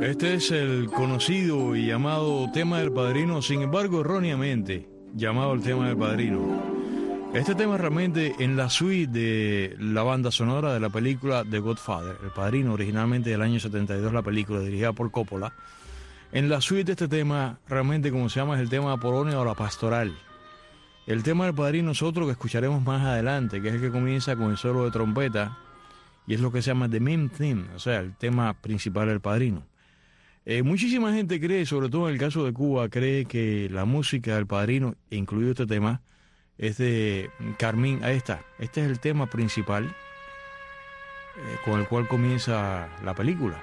Este es el conocido y llamado tema del Padrino, sin embargo erróneamente llamado el tema del Padrino. Este tema realmente en la suite de la banda sonora de la película The Godfather, El Padrino, originalmente del año 72, la película dirigida por Coppola. En la suite de este tema, realmente como se llama, es el tema Apolonia o la Pastoral. El tema del Padrino es otro que escucharemos más adelante, que es el que comienza con el solo de trompeta, y es lo que se llama The Main Theme, o sea, el tema principal del Padrino. Muchísima gente cree, sobre todo en el caso de Cuba, cree que la música del Padrino, incluido este tema, es de Carmín. Ahí está, este es el tema principal con el cual comienza la película.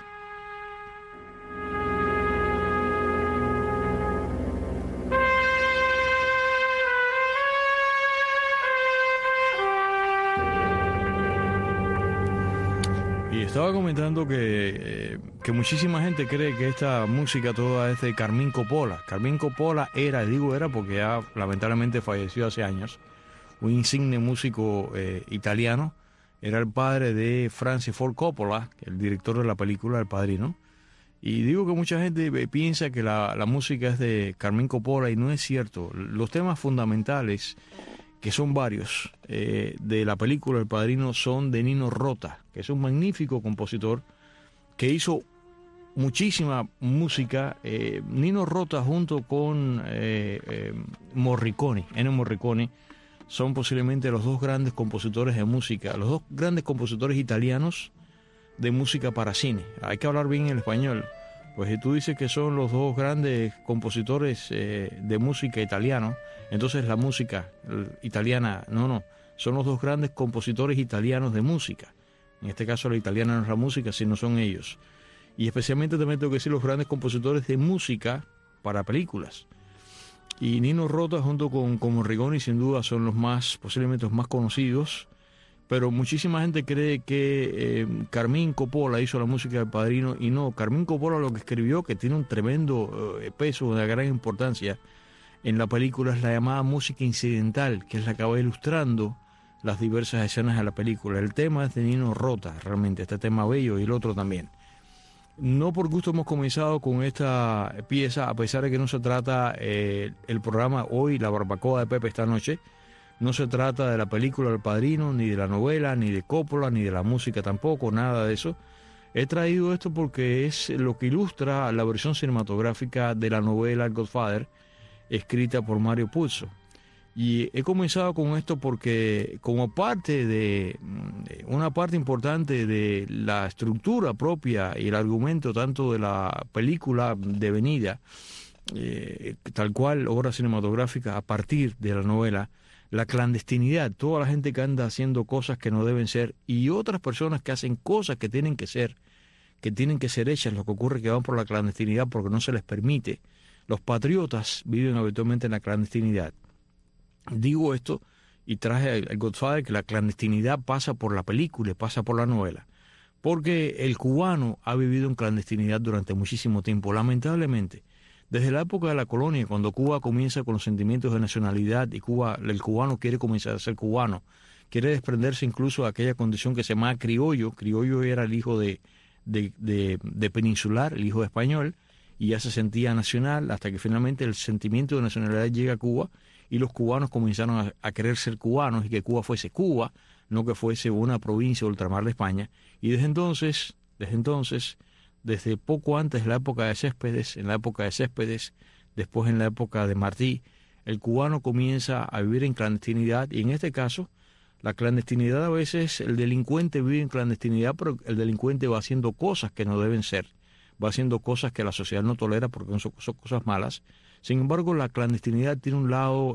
Y estaba comentando que muchísima gente cree que esta música toda es de Carmín Coppola. Carmín Coppola era porque ya lamentablemente falleció hace años, un insigne músico italiano. Era el padre de Francis Ford Coppola, el director de la película El Padrino. Y digo que mucha gente piensa que la música es de Carmín Coppola y no es cierto. Los temas fundamentales, que son varios, de la película El Padrino son de Nino Rota, que es un magnífico compositor que hizo muchísima música. Nino Rota junto con Morricone, Ennio Morricone, son posiblemente los dos grandes compositores de música, los dos grandes compositores italianos de música para cine. Hay que hablar bien el español, pues si tú dices que son los dos grandes compositores de música italiano, entonces la música italiana, no, son los dos grandes compositores italianos de música. En este caso la italiana no es la música, sino son ellos. Y especialmente también tengo que decir los grandes compositores de música para películas. Y Nino Rota junto con Morricone sin duda son los más, posiblemente los más conocidos. Pero muchísima gente cree que Carmín Coppola hizo la música del Padrino y no. Carmín Coppola lo que escribió, que tiene un tremendo peso, una gran importancia en la película, es la llamada música incidental, que es la que va ilustrando las diversas escenas de la película. El tema es de Nino Rota, realmente, este tema bello y el otro también. No por gusto hemos comenzado con esta pieza, a pesar de que no se trata el programa hoy, la barbacoa de Pepe esta noche. No se trata de la película El Padrino, ni de la novela, ni de Coppola, ni de la música tampoco, nada de eso. He traído esto porque es lo que ilustra la versión cinematográfica de la novela El Godfather, escrita por Mario Puzo. Y he comenzado con esto porque como parte de una parte importante de la estructura propia y el argumento tanto de la película devenida, tal cual obra cinematográfica a partir de la novela, la clandestinidad, toda la gente que anda haciendo cosas que no deben ser y otras personas que hacen cosas que tienen que ser hechas, lo que ocurre es que van por la clandestinidad porque no se les permite. Los patriotas viven habitualmente en la clandestinidad. Digo esto y traje al Godfather, que la clandestinidad pasa por la película y pasa por la novela, porque el cubano ha vivido en clandestinidad durante muchísimo tiempo, lamentablemente. Desde la época de la colonia, cuando Cuba comienza con los sentimientos de nacionalidad y el cubano quiere comenzar a ser cubano, quiere desprenderse incluso de aquella condición que se llama criollo. Criollo era el hijo de peninsular, el hijo de español, y ya se sentía nacional hasta que finalmente el sentimiento de nacionalidad llega a Cuba y los cubanos comenzaron a querer ser cubanos y que Cuba fuese Cuba, no que fuese una provincia ultramar de España. Y desde entonces, desde poco antes de la época de Céspedes, después en la época de Martí, el cubano comienza a vivir en clandestinidad y en este caso, la clandestinidad a veces, el delincuente vive en clandestinidad, pero el delincuente va haciendo cosas que no deben ser, va haciendo cosas que la sociedad no tolera porque son cosas malas. Sin embargo, la clandestinidad tiene un lado,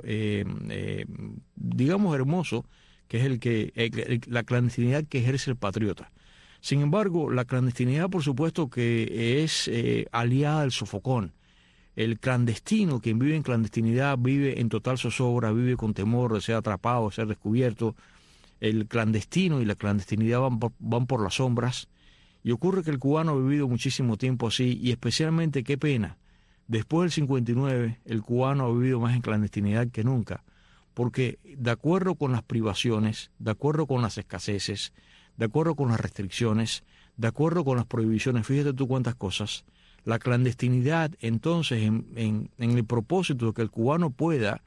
digamos, hermoso, que es la clandestinidad que ejerce el patriota. Sin embargo, la clandestinidad, por supuesto, que es aliada al sofocón. El clandestino, quien vive en clandestinidad, vive en total zozobra, vive con temor de ser atrapado, de ser descubierto. El clandestino y la clandestinidad van por las sombras. Y ocurre que el cubano ha vivido muchísimo tiempo así, y especialmente, qué pena, después del 59, el cubano ha vivido más en clandestinidad que nunca, porque de acuerdo con las privaciones, de acuerdo con las escaseces, de acuerdo con las restricciones, de acuerdo con las prohibiciones, fíjate tú cuántas cosas, La clandestinidad, entonces, en el propósito de que el cubano pueda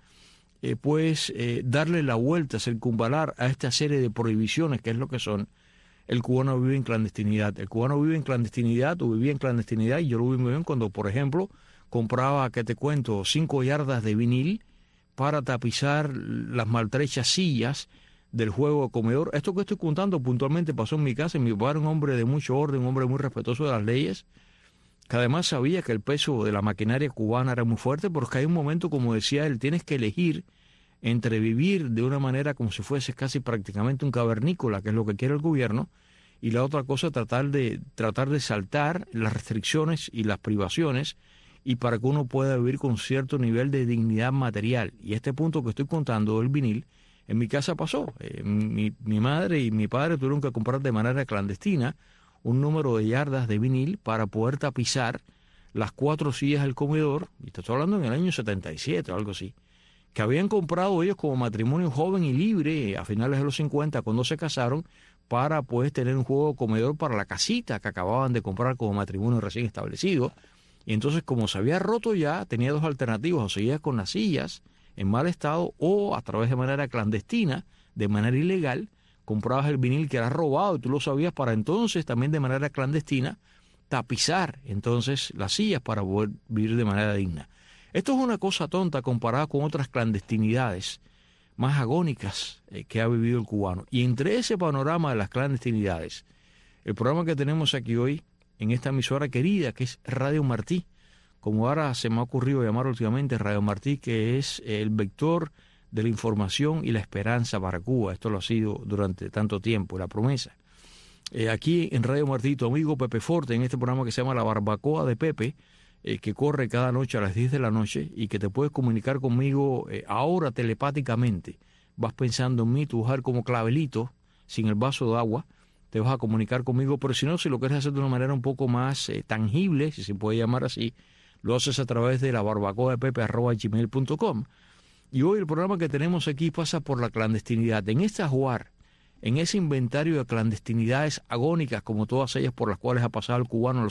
darle la vuelta, circunvalar a esta serie de prohibiciones, que es lo que son, el cubano vive en clandestinidad. El cubano vive en clandestinidad o vivía en clandestinidad, y yo lo vi muy bien cuando, por ejemplo, compraba, ¿qué te cuento?, 5 yardas de vinil para tapizar las maltrechas sillas del juego de comedor. Esto que estoy contando puntualmente pasó en mi casa. Mi papá era un hombre de mucho orden, un hombre muy respetuoso de las leyes, que además sabía que el peso de la maquinaria cubana era muy fuerte, porque hay un momento, como decía él, tienes que elegir entre vivir de una manera como si fuese casi prácticamente un cavernícola, que es lo que quiere el gobierno, y la otra cosa, tratar de saltar las restricciones y las privaciones, y para que uno pueda vivir con cierto nivel de dignidad material. Y este punto que estoy contando del vinil, en mi casa pasó. Mi madre y mi padre tuvieron que comprar de manera clandestina un número de yardas de vinil para poder tapizar las 4 sillas del comedor, y te estoy hablando en el año 77 o algo así, que habían comprado ellos como matrimonio joven y libre a finales de los 50 cuando se casaron, para pues tener un juego de comedor para la casita que acababan de comprar como matrimonio recién establecido. Y entonces, como se había roto ya, tenía 2 alternativas: o seguías con las sillas en mal estado, o a través de manera clandestina, de manera ilegal, comprabas el vinil que era robado, y tú lo sabías, para entonces también de manera clandestina tapizar entonces las sillas para poder vivir de manera digna. Esto es una cosa tonta comparada con otras clandestinidades más agónicas que ha vivido el cubano. Y entre ese panorama de las clandestinidades, el programa que tenemos aquí hoy en esta emisora querida, que es Radio Martí, como ahora se me ha ocurrido llamar últimamente, Radio Martí, que es el vector de la información y la esperanza para Cuba. Esto lo ha sido durante tanto tiempo, la promesa. Aquí en Radio Martí, tu amigo Pepe Forte, en este programa que se llama La Barbacoa de Pepe, que corre cada noche a las 10 de la noche, y que te puedes comunicar conmigo ahora telepáticamente. Vas pensando en mí, tú vas a ver como clavelito, sin el vaso de agua, te vas a comunicar conmigo. Pero si no, si lo quieres hacer de una manera un poco más tangible, si se puede llamar así, lo haces a través de la barbacoa de pepe@gmail.com. Y hoy el programa que tenemos aquí pasa por la clandestinidad. En este ajuar, en ese inventario de clandestinidades agónicas, como todas ellas por las cuales ha pasado el cubano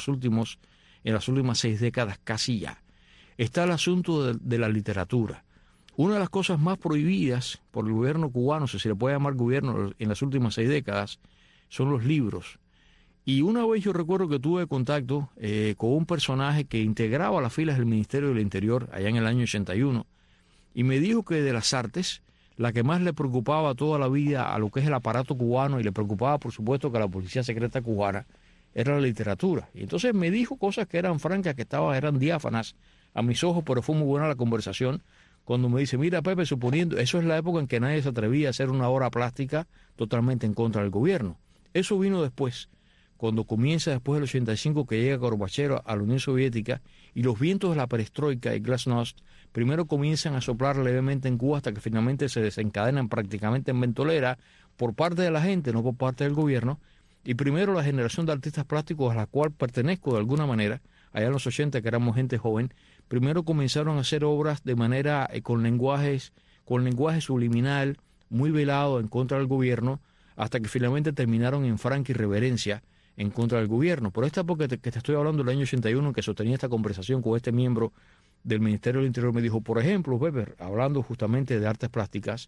en las últimas 6 décadas casi ya, está el asunto de la literatura. Una de las cosas más prohibidas por el gobierno cubano, si se le puede llamar gobierno, en las últimas 6 décadas, son los libros. Y una vez yo recuerdo que tuve contacto con un personaje que integraba las filas del Ministerio del Interior allá en el año 81, y me dijo que de las artes, la que más le preocupaba toda la vida a lo que es el aparato cubano, y le preocupaba por supuesto que a la policía secreta cubana, era la literatura. Y entonces me dijo cosas que eran francas, que eran diáfanas a mis ojos, pero fue muy buena la conversación, cuando me dice: mira, Pepe, suponiendo, eso es la época en que nadie se atrevía a hacer una obra plástica totalmente en contra del gobierno. Eso vino después, cuando comienza después del 85, que llega Gorbachev a la Unión Soviética, y los vientos de la perestroika y glasnost primero comienzan a soplar levemente en Cuba, hasta que finalmente se desencadenan prácticamente en ventolera por parte de la gente, no por parte del gobierno. Y primero la generación de artistas plásticos, a la cual pertenezco de alguna manera, allá en los 80, que éramos gente joven, primero comenzaron a hacer obras de manera con lenguaje subliminal, muy velado en contra del gobierno, hasta que finalmente terminaron en franca irreverencia en contra del gobierno. Por esta época que te estoy hablando, del año 81, que sostenía esta conversación con este miembro del Ministerio del Interior, me dijo, por ejemplo, Weber, hablando justamente de artes plásticas,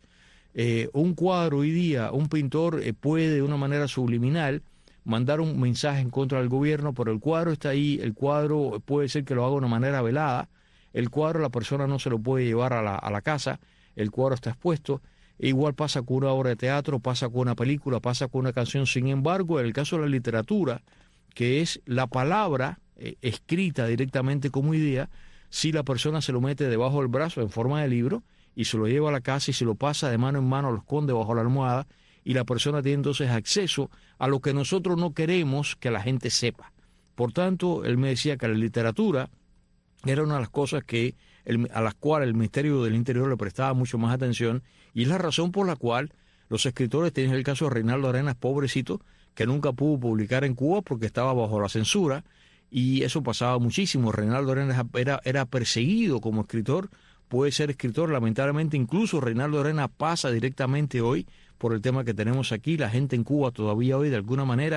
un cuadro hoy día, un pintor puede de una manera subliminal mandar un mensaje en contra del gobierno, pero el cuadro está ahí, el cuadro puede ser que lo haga de una manera velada, el cuadro la persona no se lo puede llevar a la casa, el cuadro está expuesto. E igual pasa con una obra de teatro, pasa con una película, pasa con una canción. Sin embargo, en el caso de la literatura, que es la palabra escrita directamente como idea, si la persona se lo mete debajo del brazo en forma de libro y se lo lleva a la casa y se lo pasa de mano en mano, lo esconde bajo la almohada, y la persona tiene entonces acceso a lo que nosotros no queremos que la gente sepa. Por tanto, él me decía que la literatura era una de las cosas a las cuales el Ministerio del Interior le prestaba mucho más atención, y es la razón por la cual los escritores, tienes el caso de Reinaldo Arenas, pobrecito, que nunca pudo publicar en Cuba porque estaba bajo la censura, y eso pasaba muchísimo. Reinaldo Arenas era perseguido como escritor, puede ser escritor, lamentablemente incluso Reinaldo Arenas pasa directamente hoy por el tema que tenemos aquí. La gente en Cuba todavía hoy de alguna manera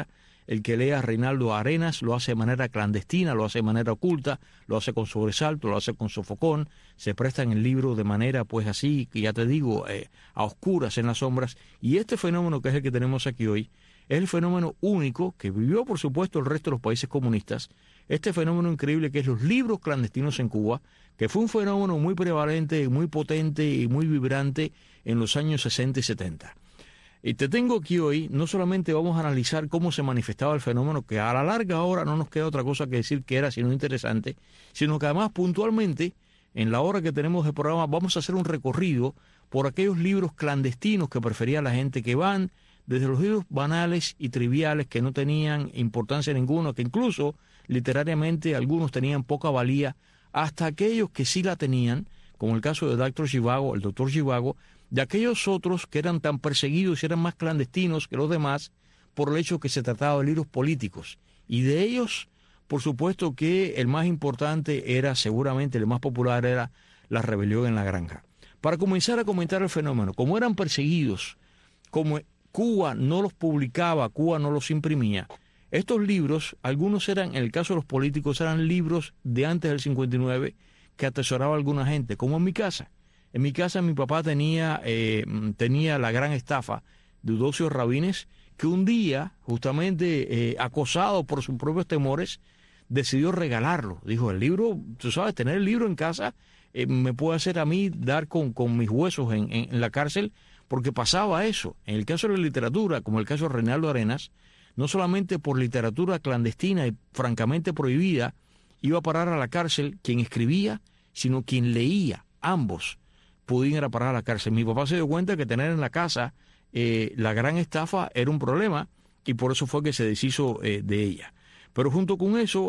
El que lea a Reinaldo Arenas lo hace de manera clandestina, lo hace de manera oculta, lo hace con sobresalto, lo hace con sofocón, se presta en el libro de manera pues así, que ya te digo, a oscuras, en las sombras. Y este fenómeno que es el que tenemos aquí hoy, es el fenómeno único que vivió por supuesto el resto de los países comunistas, este fenómeno increíble que es los libros clandestinos en Cuba, que fue un fenómeno muy prevalente, muy potente y muy vibrante en los años 60 y 70. Y te tengo aquí hoy, no solamente vamos a analizar cómo se manifestaba el fenómeno, que a la larga ahora no nos queda otra cosa que decir que era sino interesante, sino que además puntualmente, en la hora que tenemos de programa, vamos a hacer un recorrido por aquellos libros clandestinos que prefería la gente, que van desde los libros banales y triviales que no tenían importancia ninguna, que incluso literariamente algunos tenían poca valía, hasta aquellos que sí la tenían, como el caso de Dr. Zhivago, el doctor Zhivago, de aquellos otros que eran tan perseguidos y eran más clandestinos que los demás por el hecho que se trataba de libros políticos. Y de ellos, por supuesto que el más importante era, seguramente el más popular era La rebelión en la granja. Para comenzar a comentar el fenómeno, como eran perseguidos, como Cuba no los publicaba, Cuba no los imprimía, estos libros, algunos eran, en el caso de los políticos, eran libros de antes del 59 que atesoraba alguna gente, como en mi casa. En mi casa mi papá tenía La gran estafa de Eudoxio Rabines, que un día, justamente acosado por sus propios temores, decidió regalarlo. Dijo, el libro, tú sabes, tener el libro en casa me puede hacer a mí dar con mis huesos en la cárcel, porque pasaba eso. En el caso de la literatura, como el caso de Reinaldo Arenas, no solamente por literatura clandestina y francamente prohibida, iba a parar a la cárcel quien escribía, sino quien leía, ambos podían ir a parar a la cárcel. Mi papá se dio cuenta que tener en la casa La gran estafa era un problema y por eso fue que se deshizo de ella. Pero junto con eso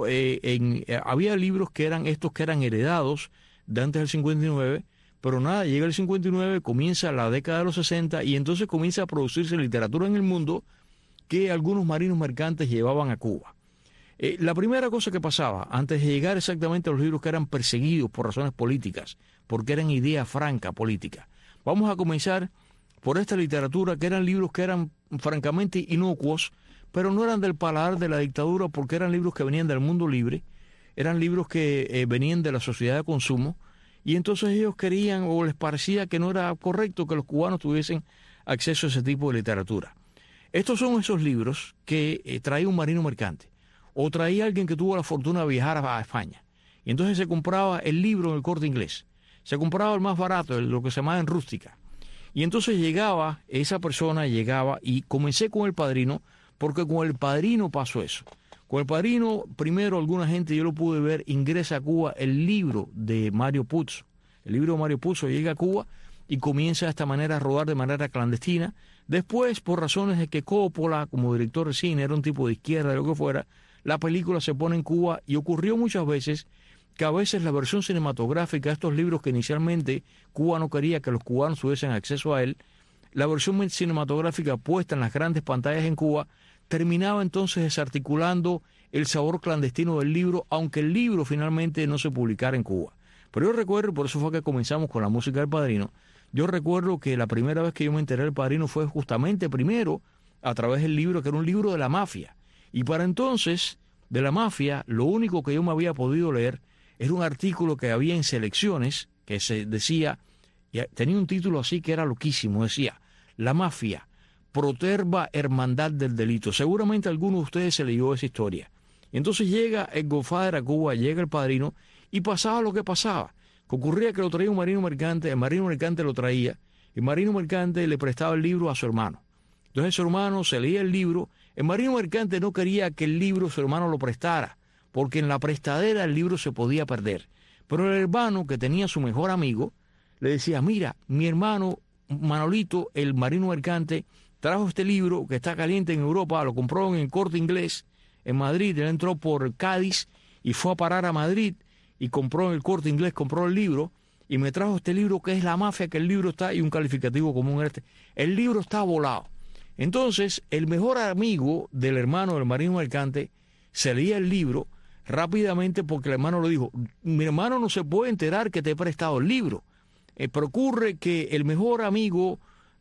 había libros que eran estos que eran heredados de antes del 59, pero nada, llega el 59, comienza la década de los 60 y entonces comienza a producirse literatura en el mundo que algunos marinos mercantes llevaban a Cuba. La primera cosa que pasaba, antes de llegar exactamente a los libros que eran perseguidos por razones políticas, porque eran idea franca política, vamos a comenzar por esta literatura que eran libros que eran francamente inocuos, pero no eran del paladar de la dictadura porque eran libros que venían del mundo libre, eran libros que venían de la sociedad de consumo, y entonces ellos querían o les parecía que no era correcto que los cubanos tuviesen acceso a ese tipo de literatura. Estos son esos libros que traía un marino mercante o traía alguien que tuvo la fortuna de viajar a España. Y entonces se compraba el libro en el Corte Inglés. Se compraba el más barato, lo que se llamaba en rústica. Y entonces esa persona llegaba y comencé con El Padrino, porque con El Padrino pasó eso. Con El Padrino, primero alguna gente, yo lo pude ver, ingresa a Cuba el libro de Mario Puzo. El libro de Mario Puzo llega a Cuba y comienza de esta manera a rodar de manera clandestina. Después, por razones de que Coppola, como director de cine, era un tipo de izquierda, de lo que fuera, la película se pone en Cuba y ocurrió muchas veces que a veces la versión cinematográfica de estos libros que inicialmente Cuba no quería que los cubanos tuviesen acceso a él, la versión cinematográfica puesta en las grandes pantallas en Cuba terminaba entonces desarticulando el sabor clandestino del libro, aunque el libro finalmente no se publicara en Cuba. Pero yo recuerdo, por eso fue que comenzamos con la música del Padrino, yo recuerdo que la primera vez que yo me enteré del Padrino fue justamente primero a través del libro, que era un libro de la mafia. Y para entonces, de la mafia, lo único que yo me había podido leer era un artículo que había en Selecciones, que se decía, tenía un título así que era loquísimo, decía, La mafia, proterva hermandad del delito. Seguramente alguno de ustedes se leyó esa historia. Entonces llega el Godfather a Cuba, llega el Padrino, y pasaba lo que pasaba. Que ocurría que lo traía un marino mercante, el marino mercante lo traía, el marino mercante le prestaba el libro a su hermano. Entonces su hermano se leía el libro, el marino mercante no quería que el libro su hermano lo prestara, porque en la prestadera el libro se podía perder. Pero el hermano, que tenía su mejor amigo, le decía, mira, mi hermano Manolito, el marino mercante, trajo este libro que está caliente en Europa, lo compró en el Corte Inglés, en Madrid, él entró por Cádiz y fue a parar a Madrid, y compró en el Corte Inglés, compró el libro, y me trajo este libro que es La mafia, que el libro está, y un calificativo común el libro está volado. Entonces, el mejor amigo del hermano del marino mercante se leía el libro rápidamente porque el hermano le dijo, mi hermano no se puede enterar que te he prestado el libro. Pero ocurre que el mejor amigo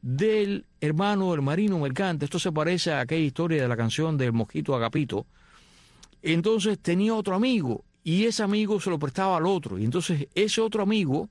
del hermano del marino mercante. Esto se parece a aquella historia de la canción del Mosquito Agapito. Entonces tenía otro amigo y ese amigo se lo prestaba al otro. Y entonces ese otro amigo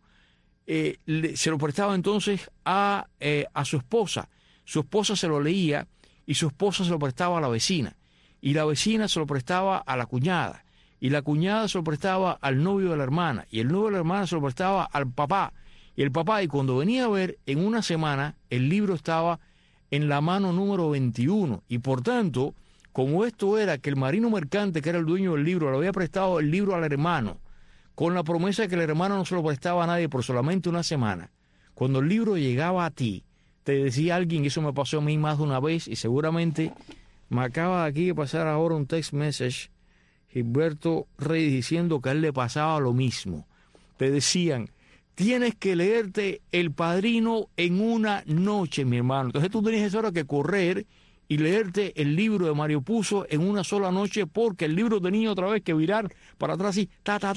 se lo prestaba entonces a su esposa. Su esposa se lo leía y su esposa se lo prestaba a la vecina. Y la vecina se lo prestaba a la cuñada. Y la cuñada se lo prestaba al novio de la hermana. Y el novio de la hermana se lo prestaba al papá. Y el papá, y cuando venía a ver, en una semana, el libro estaba en la mano número 21. Y por tanto, como esto era que el marino mercante, que era el dueño del libro, le había prestado el libro al hermano, con la promesa de que el hermano no se lo prestaba a nadie por solamente una semana, cuando el libro llegaba a ti, te decía alguien, y eso me pasó a mí más de una vez, y seguramente me acaba aquí de pasar ahora un text message, Gilberto Reyes, diciendo que a él le pasaba lo mismo. Te decían, tienes que leerte El Padrino en una noche, mi hermano. Entonces tú tenías ahora que correr y leerte el libro de Mario Puzo en una sola noche, porque el libro tenía otra vez que virar para atrás y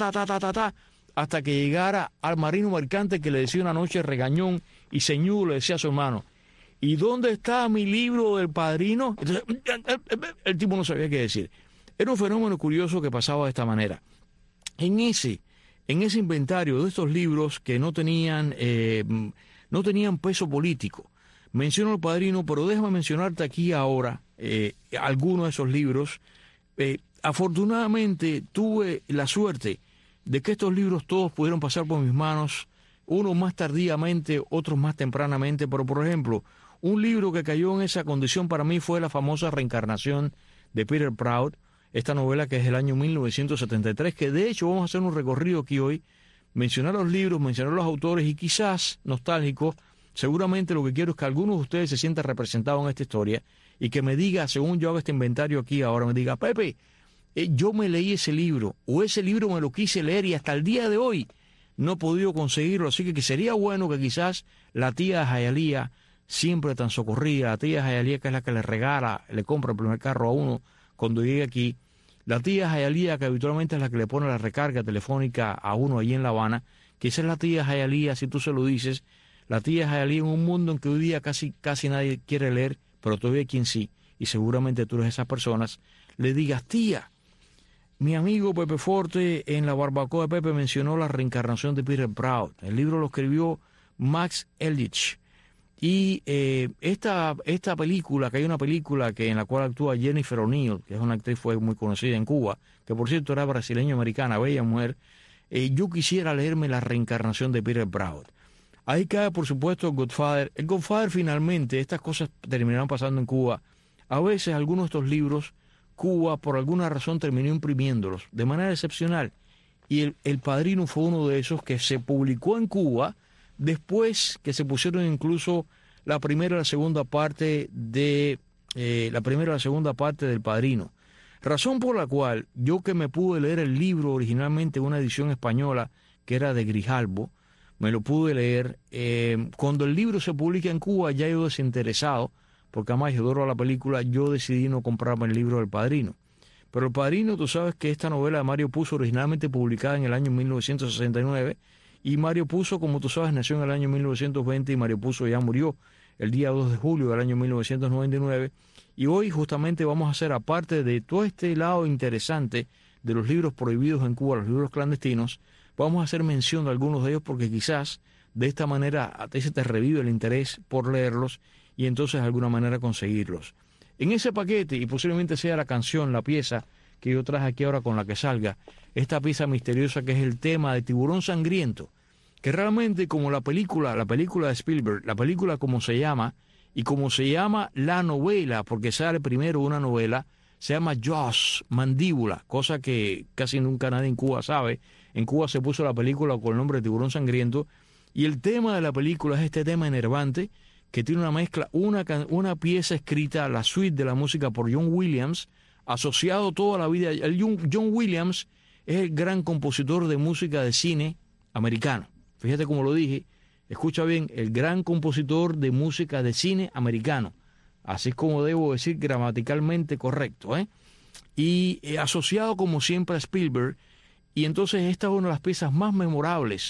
hasta que llegara al marino mercante, que le decía una noche regañón y ceñudo, le decía a su hermano, ¿y dónde está mi libro del Padrino? Entonces el tipo no sabía qué decir. Era un fenómeno curioso que pasaba de esta manera. En ese inventario de estos libros que no tenían peso político, menciono El Padrino, pero déjame mencionarte aquí ahora algunos de esos libros. Afortunadamente tuve la suerte de que estos libros todos pudieron pasar por mis manos, unos más tardíamente, otros más tempranamente, pero por ejemplo, un libro que cayó en esa condición para mí fue la famosa Reencarnación de Peter Proud, esta novela que es del año 1973, que de hecho vamos a hacer un recorrido aquí hoy, mencionar los libros, mencionar los autores y quizás nostálgicos. Seguramente lo que quiero es que algunos de ustedes se sientan representados en esta historia y que me diga, según yo hago este inventario aquí ahora, me diga, Pepe, yo me leí ese libro, o ese libro me lo quise leer y hasta el día de hoy no he podido conseguirlo, así que sería bueno que quizás la tía Jayalía, siempre tan socorrida, la tía Jayalía, que es la que le compra el primer carro a uno cuando llegue aquí, la tía Jayalía, que habitualmente es la que le pone la recarga telefónica a uno allí en La Habana, que esa es la tía Jayalía, si tú se lo dices, la tía Jayalía, en un mundo en que hoy día casi nadie quiere leer, pero todavía hay quien sí, y seguramente tú eres de esas personas, le digas, tía, mi amigo Pepe Forte en la barbacoa de Pepe mencionó la reencarnación de Peter Proud. El libro lo escribió Max Ehrlich. Y esta película, que hay una película en la cual actúa Jennifer O'Neill, que es una actriz fue muy conocida en Cuba, que por cierto era brasileño-americana, bella mujer, yo quisiera leerme la reencarnación de Peter Proud. Ahí cae, por supuesto, Godfather. El Godfather, finalmente, estas cosas terminaron pasando en Cuba. A veces algunos de estos libros, Cuba por alguna razón terminó imprimiéndolos de manera excepcional. Y el Padrino fue uno de esos que se publicó en Cuba después que se pusieron incluso la primera y la segunda parte del Padrino. Razón por la cual yo, que me pude leer el libro originalmente en una edición española que era de Grijalbo, me lo pude leer. Cuando el libro se publica en Cuba, ya yo desinteresado, porque además yo adoro la película, yo decidí no comprarme el libro del Padrino. Pero El Padrino, tú sabes que esta novela de Mario Puzo, originalmente publicada en el año 1969, y Mario Puzo, como tú sabes, nació en el año 1920 y Mario Puzo ya murió el día 2 de julio del año 1999. Y hoy justamente vamos a hacer, aparte de todo este lado interesante de los libros prohibidos en Cuba, los libros clandestinos, vamos a hacer mención de algunos de ellos porque quizás de esta manera a ti se te revive el interés por leerlos y entonces de alguna manera conseguirlos. En ese paquete, y posiblemente sea la canción, la pieza que yo traje aquí ahora con la que salga, esta pieza misteriosa que es el tema de Tiburón Sangriento, que realmente como la película de Spielberg, la película como se llama, y como se llama la novela, porque sale primero una novela, se llama Jaws, Mandíbula, cosa que casi nunca nadie en Cuba sabe. En Cuba se puso la película con el nombre de Tiburón Sangriento, y el tema de la película es este tema enervante, que tiene una mezcla, una pieza escrita, la suite de la música por John Williams, asociado toda la vida. John Williams es el gran compositor de música de cine americano. Fíjate cómo lo dije, escucha bien, el gran compositor de música de cine americano. Así es como debo decir gramaticalmente correcto, Y asociado como siempre a Spielberg. Y entonces esta es una de las piezas más memorables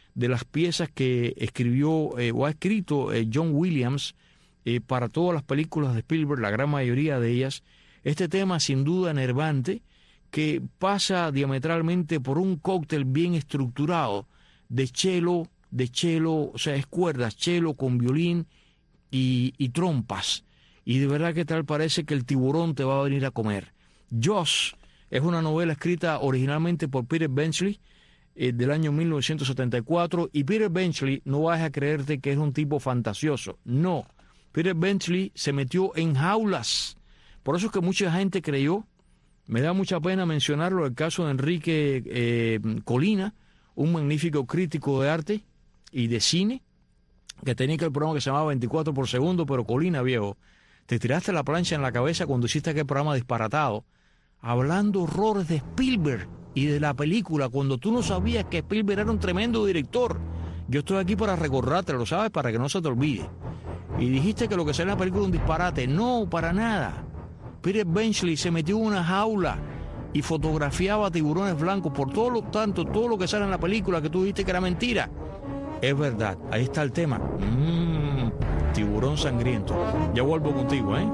de las piezas que escribió o ha escrito John Williams para todas las películas de Spielberg, la gran mayoría de ellas. Este tema sin duda enervante que pasa diametralmente por un cóctel bien estructurado de cello, o sea, es cuerdas, cello con violín y trompas. Y de verdad que tal parece que el tiburón te va a venir a comer. Jaws es una novela escrita originalmente por Peter Benchley del año 1974, y Peter Benchley, no vas a creerte que es un tipo fantasioso, no. Peter Benchley se metió en jaulas. Por eso es que mucha gente creyó, me da mucha pena mencionarlo, el caso de Enrique Colina, un magnífico crítico de arte y de cine, que tenía el programa que se llamaba 24 por segundo, pero Colina, viejo, te tiraste la plancha en la cabeza cuando hiciste aquel programa disparatado, hablando horrores de Spielberg y de la película, cuando tú no sabías que Spielberg era un tremendo director. Yo estoy aquí para recordarte, lo sabes, para que no se te olvide. Y dijiste que lo que sale en la película es un disparate. No, para nada. Peter Benchley se metió en una jaula y fotografiaba tiburones blancos. Por todo lo tanto, todo lo que sale en la película que tú dijiste que era mentira, es verdad. Ahí está el tema. Tiburón sangriento. Ya vuelvo contigo, ¿eh?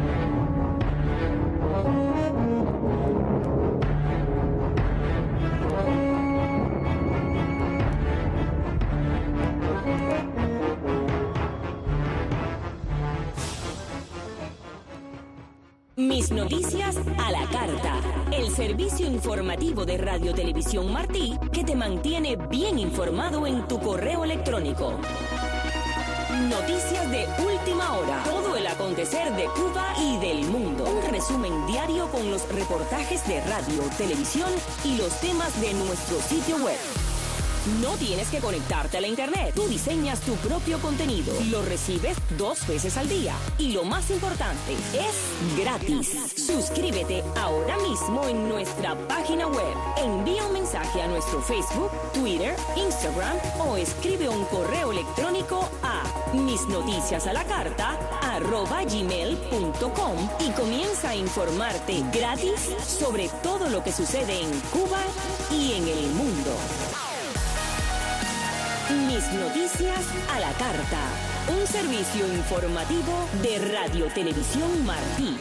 Mis noticias a la carta. El servicio informativo de Radio Televisión Martí que te mantiene bien informado en tu correo electrónico. Noticias de última hora. Todo el acontecer de Cuba y del mundo. Un resumen diario con los reportajes de radio, televisión y los temas de nuestro sitio web. No tienes que conectarte a la internet. Tú diseñas tu propio contenido. Lo recibes 2 veces al día. Y lo más importante, es gratis. Suscríbete ahora mismo en nuestra página web. Envía un mensaje a nuestro Facebook, Twitter, Instagram o escribe un correo electrónico a misnoticiasalacarta@gmail.com y comienza a informarte gratis sobre todo lo que sucede en Cuba y en el mundo. Mis noticias a la carta. Un servicio informativo de Radio Televisión Martí.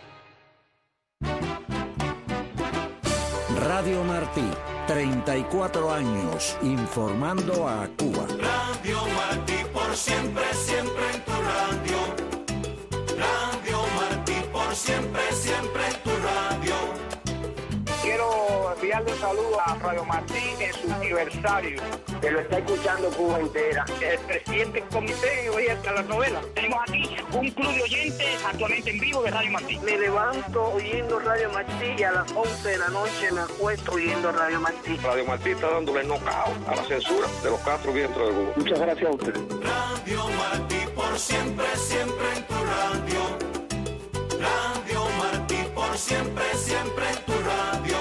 Radio Martí, 34 años informando a Cuba. Radio Martí por siempre, siempre en tu radio. Radio Martí por siempre, siempre en tu radio. Quiero enviarle un saludo a Radio Martí en su aniversario, que lo está escuchando Cuba entera. El presidente del comité oye hasta las novelas. Tenemos aquí un club de oyentes actualmente en vivo de Radio Martí. Me levanto oyendo Radio Martí y a las 11 de la noche me acuesto oyendo Radio Martí. Radio Martí está dándole knockout a la censura de los 4 vientos de Cuba. Muchas gracias a usted. Radio Martí por siempre, siempre en tu radio. Radio Martí por siempre, siempre en tu radio.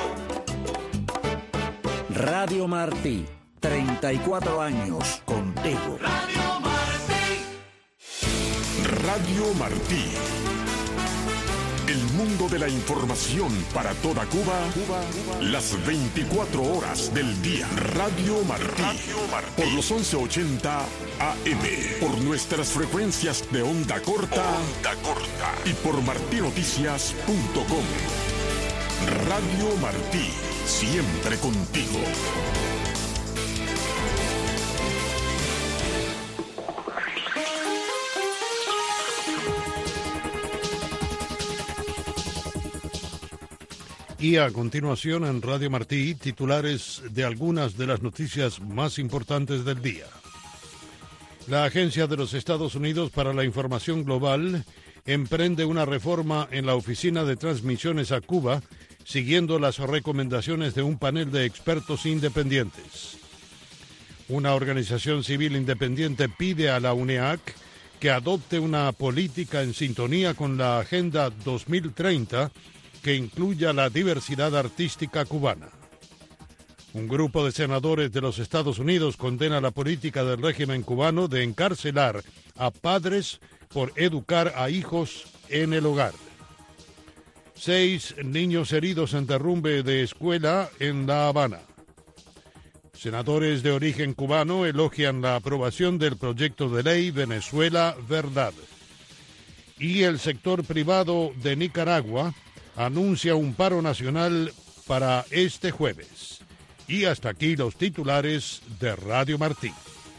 Radio Martí, 34 años contigo. Radio Martí. Radio Martí. El mundo de la información para toda Cuba, las 24 horas del día. Radio Martí. Por los 1180 AM. Por nuestras frecuencias de onda corta. Y por martinoticias.com. Radio Martí. Siempre contigo. Y a continuación en Radio Martí, titulares de algunas de las noticias más importantes del día. La Agencia de los Estados Unidos para la Información Global emprende una reforma en la Oficina de Transmisiones a Cuba, siguiendo las recomendaciones de un panel de expertos independientes. Una organización civil independiente pide a la UNEAC que adopte una política en sintonía con la Agenda 2030 que incluya la diversidad artística cubana. Un grupo de senadores de los Estados Unidos condena la política del régimen cubano de encarcelar a padres por educar a hijos en el hogar. 6 niños heridos en derrumbe de escuela en La Habana. Senadores de origen cubano elogian la aprobación del proyecto de ley Venezuela Verdad. Y el sector privado de Nicaragua anuncia un paro nacional para este jueves. Y hasta aquí los titulares de Radio Martí.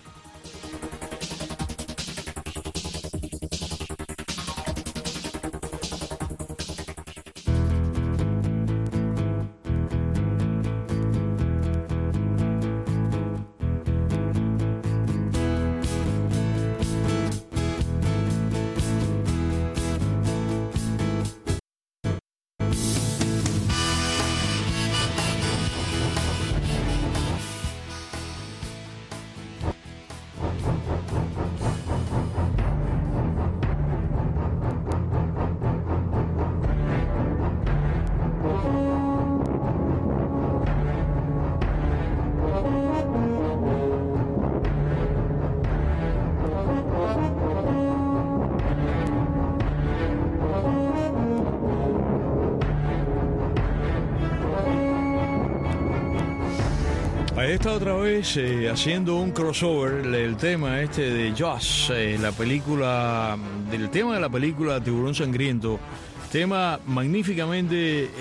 Ahí está otra vez haciendo un crossover el tema de Jaws, la película, del tema de la película Tiburón Sangriento, tema magníficamente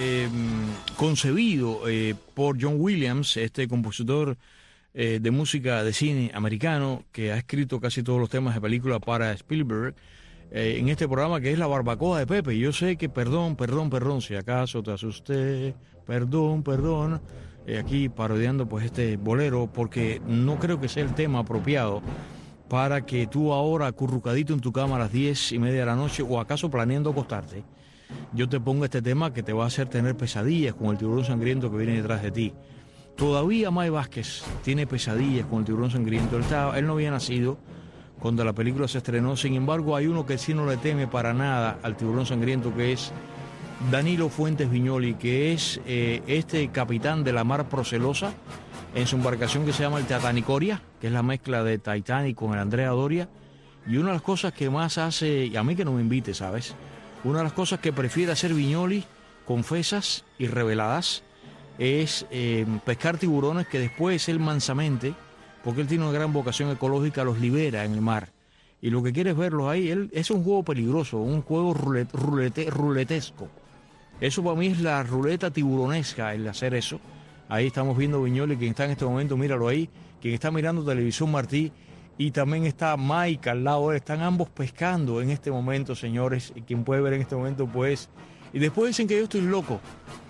concebido por John Williams, este compositor de música de cine americano que ha escrito casi todos los temas de película para Spielberg, en este programa que es La Barbacoa de Pepe. Yo sé que perdón, si acaso te asusté, perdón, aquí parodiando pues este bolero, porque no creo que sea el tema apropiado para que tú ahora, acurrucadito en tu cama a las 10:30 de la noche, o acaso planeando acostarte, yo te pongo este tema que te va a hacer tener pesadillas con el tiburón sangriento que viene detrás de ti. Todavía May Vázquez tiene pesadillas con el tiburón sangriento. Él no había nacido cuando la película se estrenó. Sin embargo, hay uno que sí no le teme para nada al tiburón sangriento, que es Danilo Fuentes Viñoli, que es este capitán de la mar procelosa en su embarcación que se llama el Titanicoria, que es la mezcla de Titanic con el Andrea Doria. Y una de las cosas que más hace, y a mí que no me invite, ¿sabes? Una de las cosas que prefiere hacer Viñoli, confesas y reveladas, es pescar tiburones que después él mansamente, porque él tiene una gran vocación ecológica, los libera en el mar. Y lo que quiere es verlos ahí. Es un juego peligroso, un juego ruletesco. Eso para mí es la ruleta tiburonesca, el hacer eso. Ahí estamos viendo Viñoli, quien está en este momento, míralo ahí, quien está mirando Televisión Martí, y también está Mike al lado de él. Están ambos pescando en este momento, señores, y quien puede ver en este momento, pues. Y después dicen que yo estoy loco.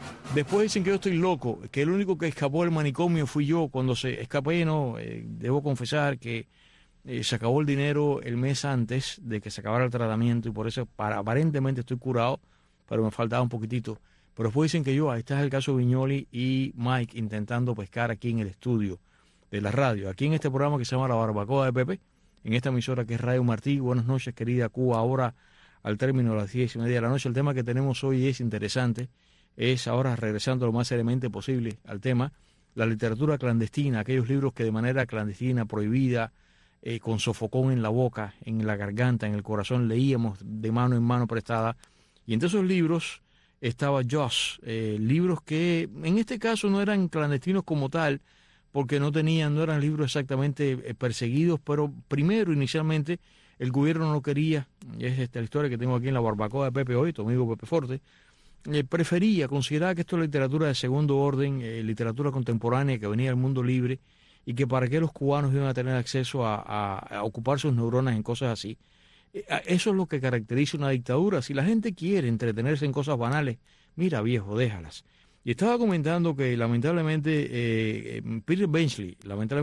Que el único que escapó del manicomio fui yo. Cuando se escapé, debo confesar que se acabó el dinero el mes antes de que se acabara el tratamiento, y por eso aparentemente estoy curado, pero me faltaba un poquitito. Pero después dicen que ahí está el caso Viñoli y Mike intentando pescar aquí en el estudio de la radio, aquí en este programa que se llama La Barbacoa de Pepe, en esta emisora que es Radio Martí. Buenas noches, querida Cuba, ahora al término de las 10:30 de la noche. El tema que tenemos hoy es interesante, es ahora regresando lo más seriamente posible al tema, la literatura clandestina, aquellos libros que de manera clandestina, prohibida, con sofocón en la boca, en la garganta, en el corazón, leíamos de mano en mano prestada. Y entre esos libros estaba Jaws, libros que en este caso no eran clandestinos como tal, porque no eran libros exactamente perseguidos, pero primero, inicialmente, el gobierno no quería, es esta la historia que tengo aquí en La Barbacoa de Pepe hoy, tu amigo Pepe Forte, consideraba que esto es literatura de segundo orden, literatura contemporánea que venía del mundo libre, y que para qué los cubanos iban a tener acceso a ocupar sus neuronas en cosas así. Eso es lo que caracteriza una dictadura. Si la gente quiere entretenerse en cosas banales, mira viejo, déjalas. Y estaba comentando que lamentablemente Peter Benchley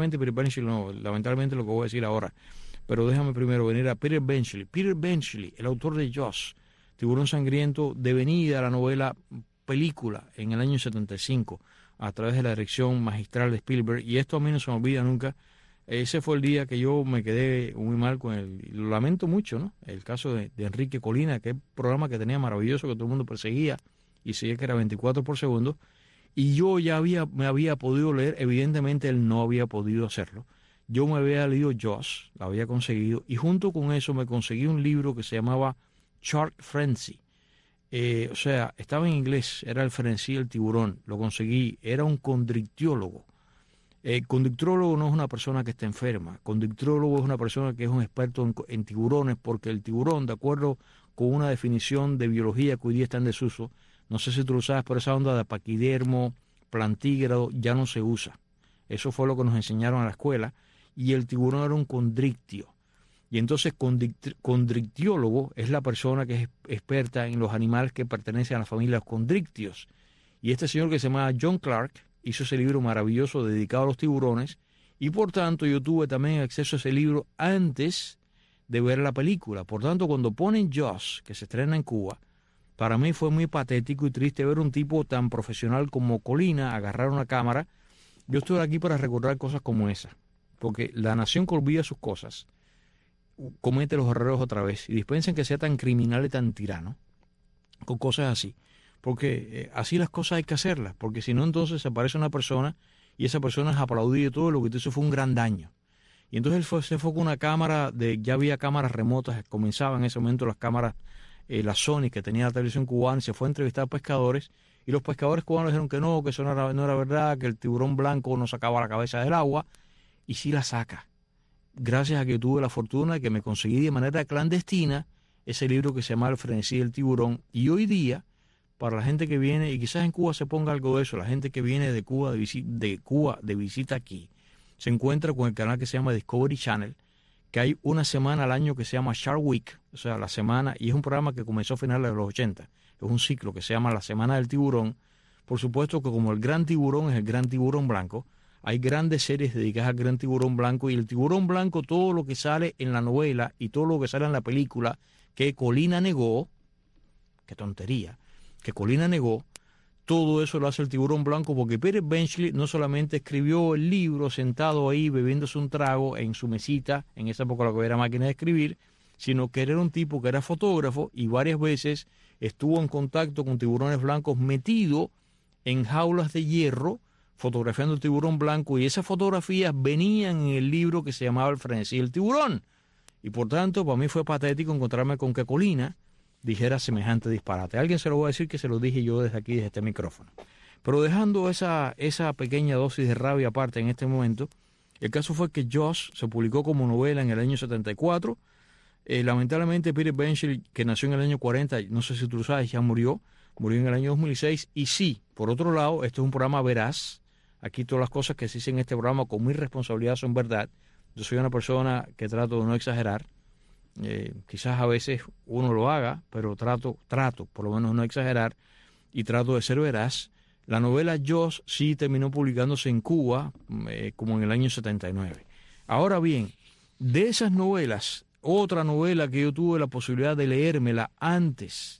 lo que voy a decir ahora, pero déjame primero venir a Peter Benchley, el autor de Jaws, Tiburón Sangriento, devenida la novela película en el año 75, a través de la dirección magistral de Spielberg. Y esto a mí no se me olvida nunca. Ese fue el día que yo me quedé muy mal con él. Lo lamento mucho, ¿no? El caso de Enrique Colina, que es un programa que tenía maravilloso, que todo el mundo perseguía, y seguía que era 24 por segundo. Y yo ya me había podido leer, evidentemente él no había podido hacerlo. Yo me había leído Jaws, la había conseguido, y junto con eso me conseguí un libro que se llamaba Shark Frenzy. O sea, estaba en inglés, era el frenzy del tiburón, lo conseguí, era un condrictiólogo. Conductólogo no es una persona que está enferma. Conductólogo es una persona que es un experto en tiburones, porque el tiburón, de acuerdo con una definición de biología que hoy día está en desuso, no sé si tú lo sabes, pero esa onda de paquidermo, plantígrado, ya no se usa. Eso fue lo que nos enseñaron en la escuela. Y el tiburón era un condrictio. Y entonces condrictiólogo es la persona que es experta en los animales que pertenecen a la familia de los condrictios. Y este señor que se llama John Clark hizo ese libro maravilloso dedicado a los tiburones, y por tanto yo tuve también acceso a ese libro antes de ver la película. Por tanto, cuando ponen Jaws, que se estrena en Cuba, para mí fue muy patético y triste ver un tipo tan profesional como Colina agarrar una cámara. Yo estoy aquí para recordar cosas como esa, porque la nación que olvida sus cosas comete los errores otra vez, y dispensen que sea tan criminal y tan tirano con cosas así, porque así las cosas hay que hacerlas, porque si no, entonces aparece una persona y esa persona es aplaudida y todo, lo que hizo fue un gran daño. Y entonces él se fue con una cámara, ya había cámaras remotas, comenzaban en ese momento las cámaras, la Sony que tenía la televisión cubana, y se fue a entrevistar a pescadores, y los pescadores cubanos dijeron que no, eso no era verdad, que el tiburón blanco no sacaba la cabeza del agua, y sí la saca, gracias a que tuve la fortuna de que me conseguí de manera clandestina ese libro que se llama El frenesí del tiburón. Y hoy día, para la gente que viene, y quizás en Cuba se ponga algo de eso, la gente que viene de Cuba de visita aquí, se encuentra con el canal que se llama Discovery Channel, que hay una semana al año que se llama Shark Week, o sea, la semana, y es un programa que comenzó a finales de los 80, es un ciclo que se llama la Semana del Tiburón. Por supuesto que como el gran tiburón es el gran tiburón blanco, hay grandes series dedicadas al gran tiburón blanco, y el tiburón blanco, todo lo que sale en la novela y todo lo que sale en la película que Colina negó, qué tontería, que Colina negó, todo eso lo hace el tiburón blanco, porque Peter Benchley no solamente escribió el libro sentado ahí bebiéndose un trago en su mesita, en esa época lo que era máquina de escribir, sino que era un tipo que era fotógrafo y varias veces estuvo en contacto con tiburones blancos metido en jaulas de hierro, fotografiando el tiburón blanco, y esas fotografías venían en el libro que se llamaba El frenesí del tiburón. Y por tanto, para mí fue patético encontrarme con que Colina dijera semejante disparate. A alguien se lo voy a decir que se lo dije yo desde aquí, desde este micrófono. Pero dejando esa pequeña dosis de rabia aparte en este momento, el caso fue que Jaws se publicó como novela en el año 74. Lamentablemente Peter Benchley, que nació en el año 40, no sé si tú lo sabes, ya murió en el año 2006. Y sí, por otro lado, esto es un programa veraz. Aquí todas las cosas que se dicen en este programa con mi responsabilidad son verdad. Yo soy una persona que trato de no exagerar. Quizás a veces uno lo haga, pero trato por lo menos no exagerar, y trato de ser veraz. La novela Jaws sí terminó publicándose en Cuba como en el año 79. Ahora bien, de esas novelas, otra novela que yo tuve la posibilidad de leérmela antes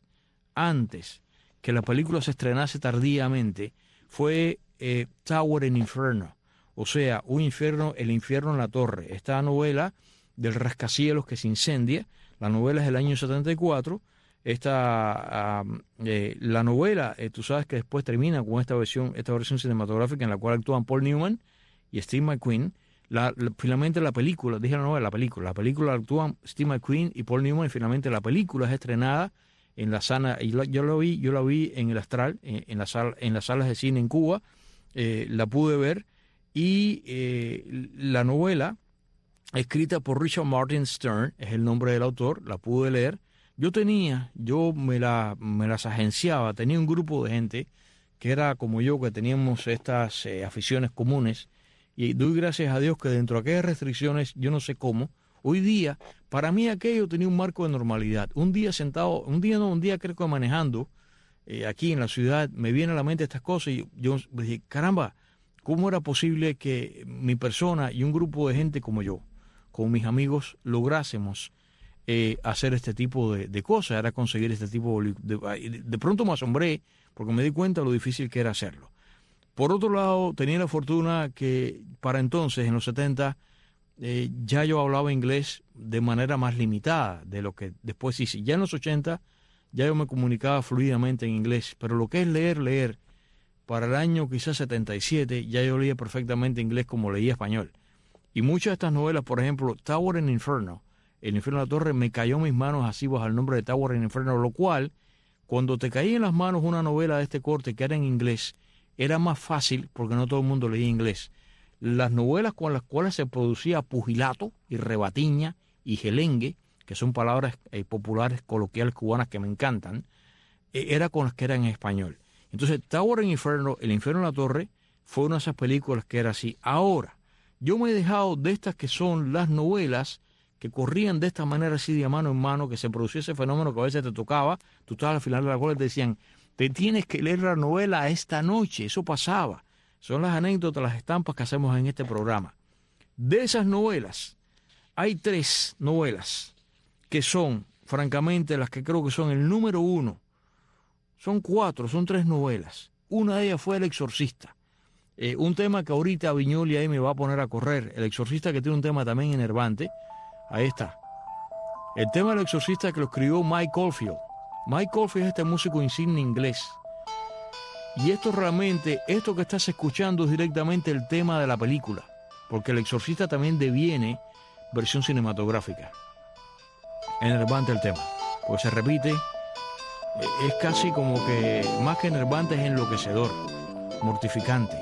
que la película se estrenase tardíamente, fue Tower in Inferno, o sea, el infierno en la torre. Esta novela del rascacielos que se incendia, la novela es del año 74. La novela, tú sabes que después termina con esta versión cinematográfica en la cual actúan Paul Newman y Steve McQueen. Finalmente la película, dije la novela, la película actúan Steve McQueen y Paul Newman, y finalmente la película es estrenada en la sala, y yo la vi en el Astral, en las salas de cine en Cuba, la pude ver, y la novela, escrita por Richard Martin Stern, es el nombre del autor, la pude leer. Yo me las agenciaba, tenía un grupo de gente que era como yo, que teníamos estas aficiones comunes, y doy gracias a Dios que dentro de aquellas restricciones, yo no sé cómo, hoy día, para mí aquello tenía un marco de normalidad. Un día creo que manejando aquí en la ciudad, me viene a la mente estas cosas, y yo dije, caramba, ¿cómo era posible que mi persona y un grupo de gente como yo, con mis amigos, lográsemos hacer este tipo de cosas, era conseguir este tipo de pronto me asombré, porque me di cuenta de lo difícil que era hacerlo. Por otro lado, tenía la fortuna que para entonces, en los 70, ya yo hablaba inglés de manera más limitada de lo que después hice. Ya en los 80, ya yo me comunicaba fluidamente en inglés, pero lo que es leer, para el año quizás 77, ya yo leía perfectamente inglés como leía español. Y muchas de estas novelas, por ejemplo, Tower in Inferno, El infierno de la torre, me cayó en mis manos así bajo el nombre de Tower in Inferno, lo cual, cuando te caía en las manos una novela de este corte que era en inglés, era más fácil porque no todo el mundo leía inglés. las novelas con las cuales se producía pugilato y rebatiña y gelengue, que son palabras populares coloquiales cubanas que me encantan, era con las que eran en español. Entonces, Tower and Inferno, El Infierno en la Torre, fue una de esas películas que era así. Ahora, yo me he dejado de estas que son las novelas que corrían de esta manera así de mano en mano, que se producía ese fenómeno que a veces te tocaba, tú estabas al final de la cola y te decían, te tienes que leer la novela esta noche, eso pasaba. Son las anécdotas, las estampas que hacemos en este programa. De esas novelas, hay 3 novelas que son, francamente, las que creo que son el número 1. Son 4, son 3 novelas. Una de ellas fue El Exorcista. Un tema que ahorita Viñoli ahí me va a poner a correr. El Exorcista, que tiene un tema también enervante. Ahí está. El tema del Exorcista que lo escribió Mike Oldfield. Mike Oldfield es este músico insigne inglés. Y esto realmente, esto que estás escuchando es directamente el tema de la película. Porque El Exorcista también deviene versión cinematográfica. Enervante el tema. Porque se repite. Es casi como que, más que enervante, es enloquecedor. Mortificante.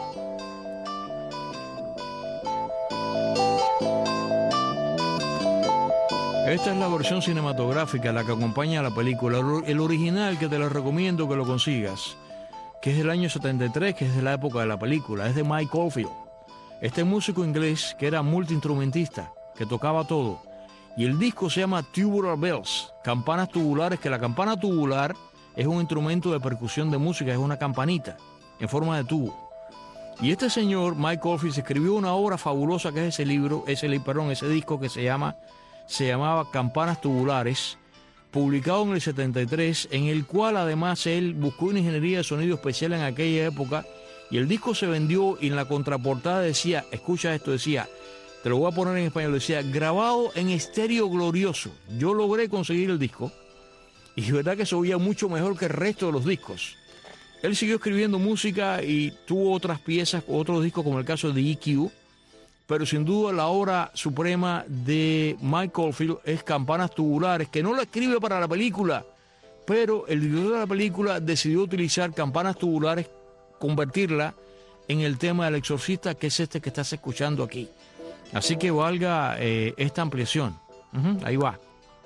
Esta es la versión cinematográfica, la que acompaña a la película. El original, que te lo recomiendo que lo consigas, que es del año 73, que es de la época de la película, es de Mike Oldfield. Este músico inglés que era multiinstrumentista, que tocaba todo. Y el disco se llama Tubular Bells, campanas tubulares, que la campana tubular es un instrumento de percusión de música, es una campanita en forma de tubo. Y este señor, Mike Oldfield, escribió una obra fabulosa que es ese disco que se llamaba Campanas Tubulares, publicado en el 73, en el cual además él buscó una ingeniería de sonido especial en aquella época, y el disco se vendió y en la contraportada decía, escucha esto, decía, te lo voy a poner en español, decía, grabado en estéreo glorioso. Yo logré conseguir el disco, y es verdad que se oía mucho mejor que el resto de los discos. Él siguió escribiendo música y tuvo otras piezas, otros discos, como el caso de EQ, pero sin duda la obra suprema de Mike Oldfield es Campanas Tubulares, que no la escribe para la película, pero el director de la película decidió utilizar Campanas Tubulares, convertirla en el tema del Exorcista, que es este que estás escuchando aquí. Así que valga esta ampliación. Ahí va.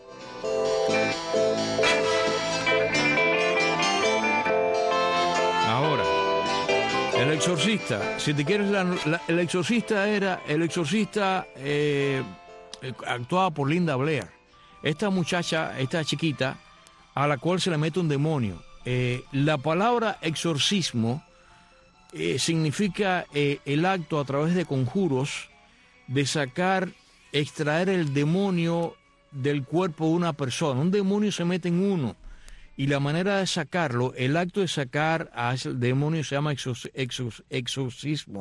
Ahora, El Exorcista, si te quieres, El Exorcista actuaba por Linda Blair. Esta muchacha, esta chiquita, a la cual se le mete un demonio. La palabra exorcismo significa el acto a través de conjuros de extraer el demonio del cuerpo de una persona. Un demonio se mete en uno. Y la manera de sacarlo, el acto de sacar a ese demonio se llama exorcismo.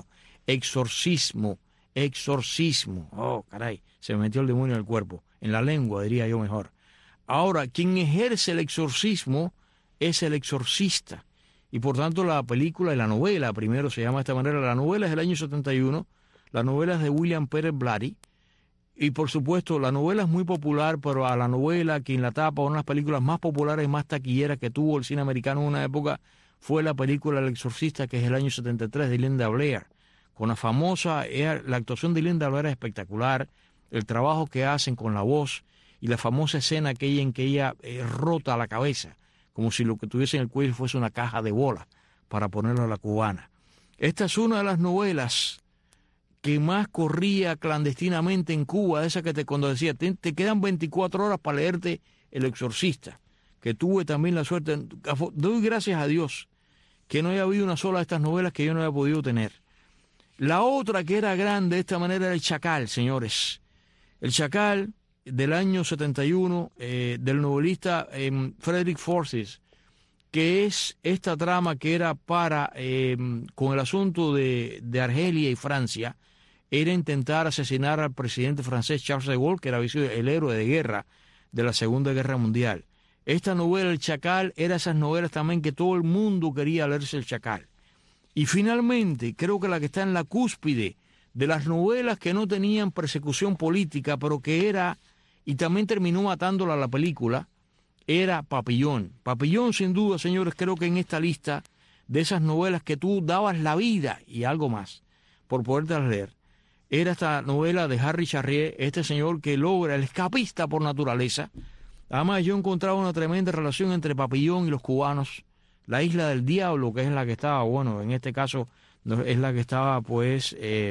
Oh, caray, se me metió el demonio en el cuerpo. En la lengua, diría yo mejor. Ahora, quien ejerce el exorcismo es el exorcista. Y por tanto la película y la novela, primero se llama de esta manera, la novela es del año 71, la novela es de William Peter Blatty. Y por supuesto, la novela es muy popular, pero a la novela, quien la tapa, una de las películas más populares y más taquilleras que tuvo el cine americano en una época, fue la película El Exorcista, que es del año 73, de Linda Blair. Con la actuación de Linda Blair es espectacular, el trabajo que hacen con la voz y la famosa escena aquella en que ella rota la cabeza, como si lo que tuviese en el cuello fuese una caja de bolas, para ponerlo a la cubana. Esta es una de las novelas que más corría clandestinamente en Cuba, esa que cuando decía, te quedan 24 horas para leerte El Exorcista, que tuve también la suerte. Doy gracias a Dios que no haya habido una sola de estas novelas que yo no haya podido tener. La otra que era grande de esta manera era El Chacal, señores. El Chacal, del año 71, del novelista Frederick Forsyth, que es esta trama que era para, con el asunto de Argelia y Francia, era intentar asesinar al presidente francés Charles de Gaulle, que era el héroe de guerra de la Segunda Guerra Mundial. Esta novela, El Chacal, era esas novelas también que todo el mundo quería leerse El Chacal. Y finalmente, creo que la que está en la cúspide de las novelas que no tenían persecución política, pero que era, y también terminó matándola la película, era Papillón. Papillón, sin duda, señores, creo que en esta lista de esas novelas que tú dabas la vida y algo más por podértelas leer. Era esta novela de Harry Charrier, este señor que logra, el escapista por naturaleza. Además, yo encontraba una tremenda relación entre Papillón y los cubanos. La Isla del Diablo, que es la que estaba, bueno, en este caso es la que estaba, pues,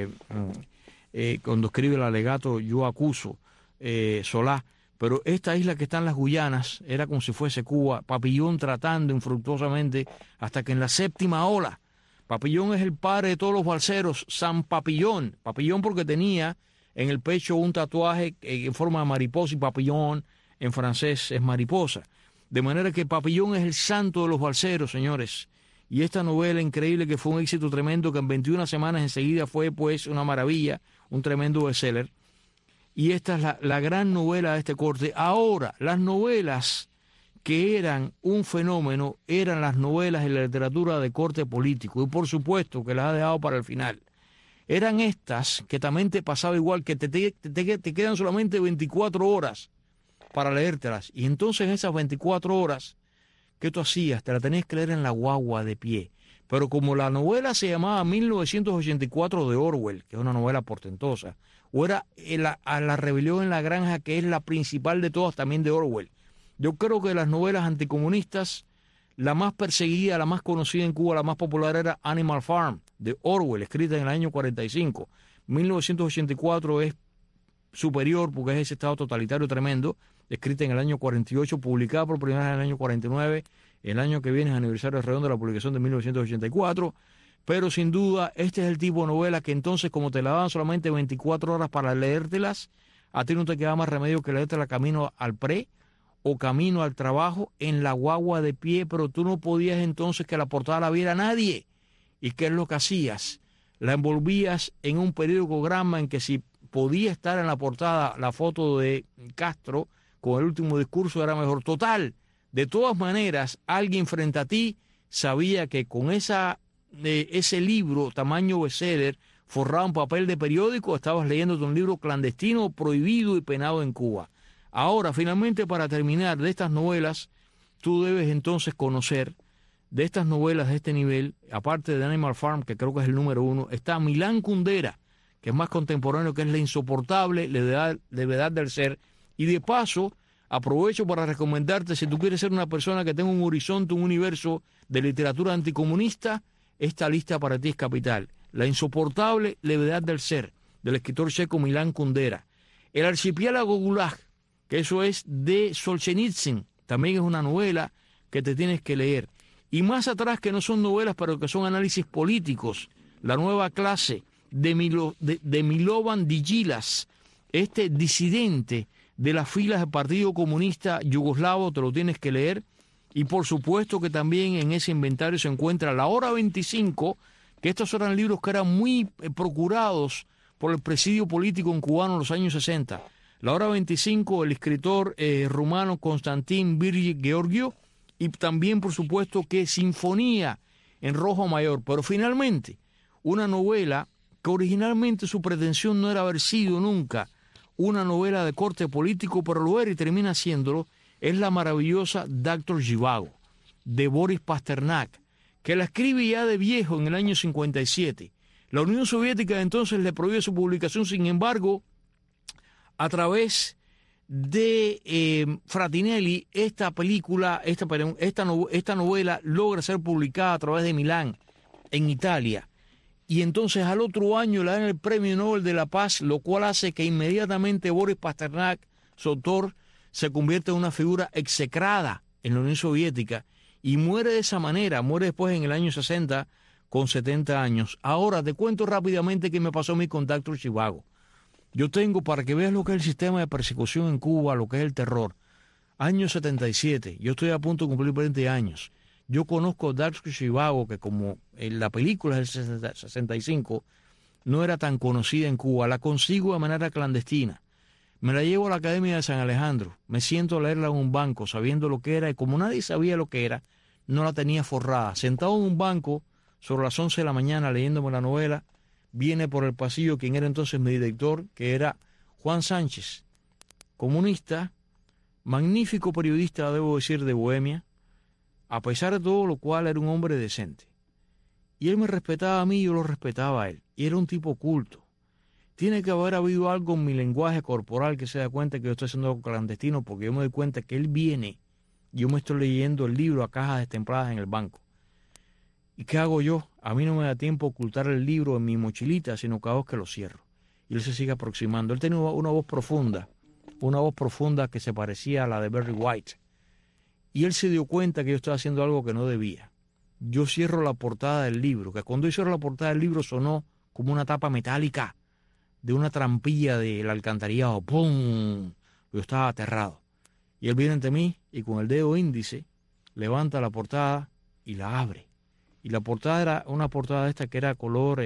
cuando escribe el alegato Yo Acuso, Solá. Pero esta isla que está en las Guyanas era como si fuese Cuba. Papillón tratando infructuosamente hasta que en la séptima ola, Papillón es el padre de todos los balseros, San Papillón. Papillón porque tenía en el pecho un tatuaje en forma de mariposa y Papillón en francés es mariposa. De manera que Papillón es el santo de los balseros, señores. Y esta novela increíble que fue un éxito tremendo, que en 21 semanas enseguida fue pues una maravilla, un tremendo bestseller. Y esta es la gran novela de este corte. Ahora, las novelas que eran un fenómeno eran las novelas en la literatura de corte político. Y por supuesto que las ha dejado para el final. Eran estas que también te pasaba igual, que te quedan solamente 24 horas para leértelas. Y entonces en esas 24 horas, ¿qué tú hacías? Te la tenías que leer en la guagua de pie. Pero como la novela se llamaba 1984 de Orwell, que es una novela portentosa, o era a la rebelión en la granja, que es la principal de todas también de Orwell. Yo creo que de las novelas anticomunistas, la más perseguida, la más conocida en Cuba, la más popular era Animal Farm, de Orwell, escrita en el año 45. 1984 es superior porque es ese estado totalitario tremendo, escrita en el año 48, publicada por primera vez en el año 49, el año que viene es aniversario redondo de la publicación de 1984, pero sin duda este es el tipo de novela que entonces, como te la daban solamente 24 horas para leértelas, a ti no te quedaba más remedio que leértela camino al pre o camino al trabajo en la guagua de pie, pero tú no podías entonces que la portada la viera nadie. ¿Y qué es lo que hacías? La envolvías en un periodicograma en que si podía estar en la portada la foto de Castro con el último discurso era mejor. Total, de todas maneras, alguien frente a ti sabía que con ese libro tamaño bestseller forrado en papel de periódico estabas leyéndote un libro clandestino, prohibido y penado en Cuba. Ahora, finalmente, para terminar, de estas novelas, tú debes entonces conocer, de estas novelas de este nivel, aparte de Animal Farm, que creo que es el número 1, está Milán Kundera, que es más contemporáneo, que es La Insoportable Levedad del Ser. Y de paso, aprovecho para recomendarte, si tú quieres ser una persona que tenga un horizonte, un universo de literatura anticomunista, esta lista para ti es capital. La Insoportable Levedad del Ser, del escritor checo Milán Kundera. El Archipiélago Gulag, que eso es de Solzhenitsyn, también es una novela que te tienes que leer. Y más atrás, que no son novelas, pero que son análisis políticos, La Nueva Clase, de Milovan Digilas, este disidente de las filas del Partido Comunista Yugoslavo, te lo tienes que leer. Y por supuesto que también en ese inventario se encuentra La Hora 25, que estos eran libros que eran muy procurados por el presidio político en cubano en los años 60. La Hora 25, el escritor rumano Constantin Virgi Georgiou, y también, por supuesto, que Sinfonía en Rojo Mayor. Pero finalmente, una novela que originalmente su pretensión no era haber sido nunca una novela de corte político, pero lo era y termina siéndolo, es la maravillosa Dr. Zhivago, de Boris Pasternak, que la escribe ya de viejo en el año 57. La Unión Soviética entonces le prohíbe su publicación, sin embargo, a través de Fratinelli, esta novela logra ser publicada a través de Milán, en Italia. Y entonces al otro año le dan el Premio Nobel de la Paz, lo cual hace que inmediatamente Boris Pasternak, su autor, se convierte en una figura execrada en la Unión Soviética y muere de esa manera, muere después en el año 60 con 70 años. Ahora te cuento rápidamente qué me pasó a mí con Dr. Zhivago. Yo tengo, para que veas lo que es el sistema de persecución en Cuba, lo que es el terror, año 77, yo estoy a punto de cumplir 20 años. Yo conozco a Dr. Zhivago, que como en la película del 65 no era tan conocida en Cuba, la consigo de manera clandestina. Me la llevo a la Academia de San Alejandro, me siento a leerla en un banco, sabiendo lo que era, y como nadie sabía lo que era, no la tenía forrada. Sentado en un banco, sobre las 11 de la mañana, leyéndome la novela, viene por el pasillo quien era entonces mi director, que era Juan Sánchez, comunista, magnífico periodista, debo decir, de Bohemia, a pesar de todo lo cual era un hombre decente. Y él me respetaba a mí y yo lo respetaba a él. Y era un tipo culto. Tiene que haber habido algo en mi lenguaje corporal que se da cuenta que yo estoy haciendo algo clandestino, porque yo me doy cuenta que él viene, yo me estoy leyendo el libro a cajas destempladas en el banco. ¿Y qué hago yo? A mí no me da tiempo ocultar el libro en mi mochilita, sino cada vez que lo cierro. Y él se sigue aproximando. Él tenía una voz profunda que se parecía a la de Barry White. Y él se dio cuenta que yo estaba haciendo algo que no debía. Yo cierro la portada del libro, que cuando yo cierro la portada del libro sonó como una tapa metálica de una trampilla del alcantarillado. ¡Pum! Yo estaba aterrado. Y él viene ante mí y con el dedo índice levanta la portada y la abre. Y la portada era una portada esta que era color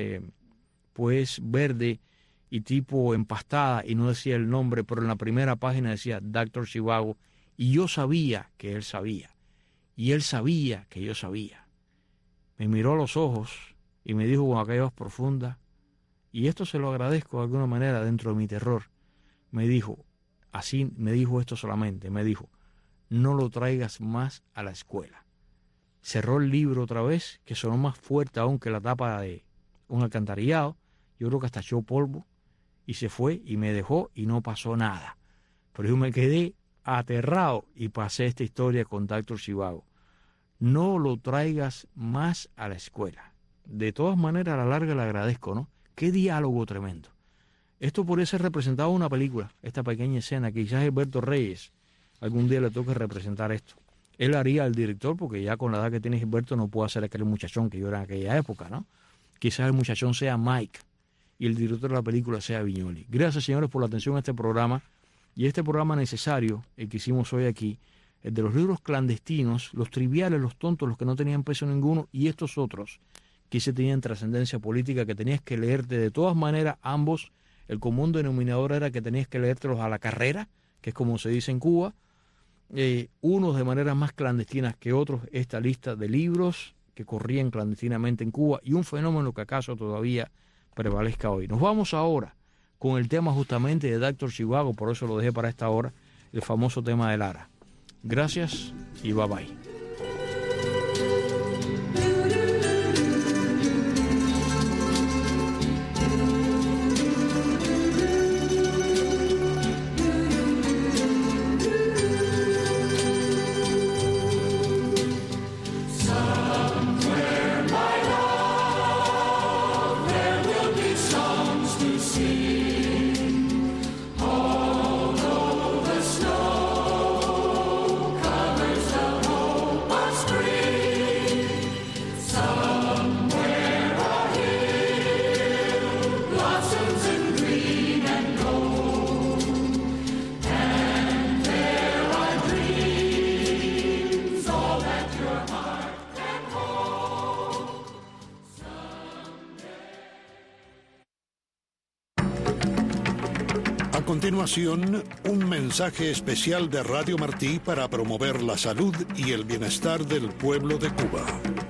pues verde y tipo empastada, y no decía el nombre, pero en la primera página decía Dr. Zhivago, y yo sabía que él sabía, y él sabía que yo sabía. Me miró a los ojos y me dijo con aquella voz profunda, y esto se lo agradezco de alguna manera dentro de mi terror, me dijo, así me dijo esto solamente, me dijo, no lo traigas más a la escuela. Cerró el libro otra vez, que sonó más fuerte aún que la tapa de un alcantarillado, yo creo que hasta echó polvo, y se fue y me dejó y no pasó nada. Pero yo me quedé aterrado y pasé esta historia con Dr. Zhivago. No lo traigas más a la escuela. De todas maneras, a la larga le agradezco, ¿no? Qué diálogo tremendo. Esto podría ser representado en una película, esta pequeña escena, que quizás Gilberto Reyes algún día le toque representar esto. Él haría al director, porque ya con la edad que tiene Gilberto no puede hacer aquel muchachón que yo era en aquella época, ¿no? Quizás el muchachón sea Mike y el director de la película sea Viñoly. Gracias, señores, por la atención a este programa. Y este programa necesario, el que hicimos hoy aquí, el de los libros clandestinos, los triviales, los tontos, los que no tenían peso ninguno, y estos otros que sí tenían trascendencia política, que tenías que leerte de todas maneras ambos. El común denominador era que tenías que leértelos a la carrera, que es como se dice en Cuba, unos de maneras más clandestinas que otros, esta lista de libros que corrían clandestinamente en Cuba, y un fenómeno que acaso todavía prevalezca hoy. Nos vamos ahora con el tema justamente de Dr. Zhivago, por eso lo dejé para esta hora, el famoso tema de Lara. Gracias y bye bye. A continuación, un mensaje especial de Radio Martí para promover la salud y el bienestar del pueblo de Cuba.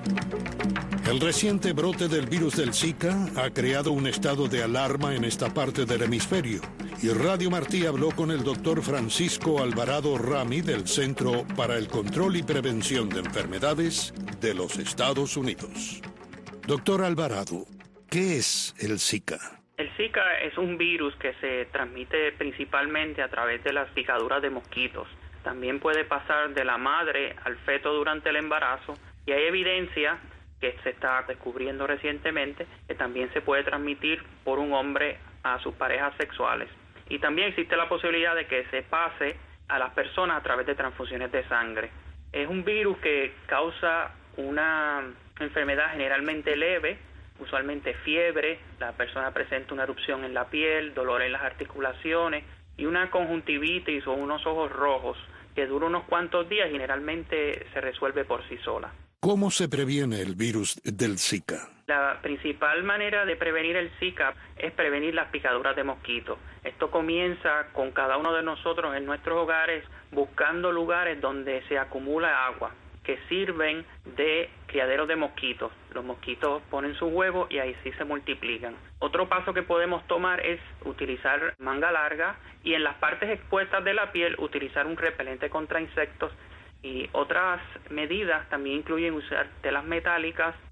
El reciente brote del virus del Zika ha creado un estado de alarma en esta parte del hemisferio, y Radio Martí habló con el doctor Francisco Alvarado Rami del Centro para el Control y Prevención de Enfermedades de los Estados Unidos. Doctor Alvarado, ¿qué es el Zika? El Zika es un virus que se transmite principalmente a través de las picaduras de mosquitos. También puede pasar de la madre al feto durante el embarazo, y hay evidencia que se está descubriendo recientemente que también se puede transmitir por un hombre a sus parejas sexuales. Y también existe la posibilidad de que se pase a las personas a través de transfusiones de sangre. Es un virus que causa una enfermedad generalmente leve, usualmente fiebre, la persona presenta una erupción en la piel, dolor en las articulaciones y una conjuntivitis o unos ojos rojos que dura unos cuantos días y generalmente se resuelve por sí sola. ¿Cómo se previene el virus del Zika? La principal manera de prevenir el Zika es prevenir las picaduras de mosquitos. Esto comienza con cada uno de nosotros en nuestros hogares buscando lugares donde se acumula agua, que sirven de criadero de mosquitos. Los mosquitos ponen sus huevos y ahí sí se multiplican. Otro paso que podemos tomar es utilizar manga larga y en las partes expuestas de la piel utilizar un repelente contra insectos. Y otras medidas también incluyen usar telas metálicas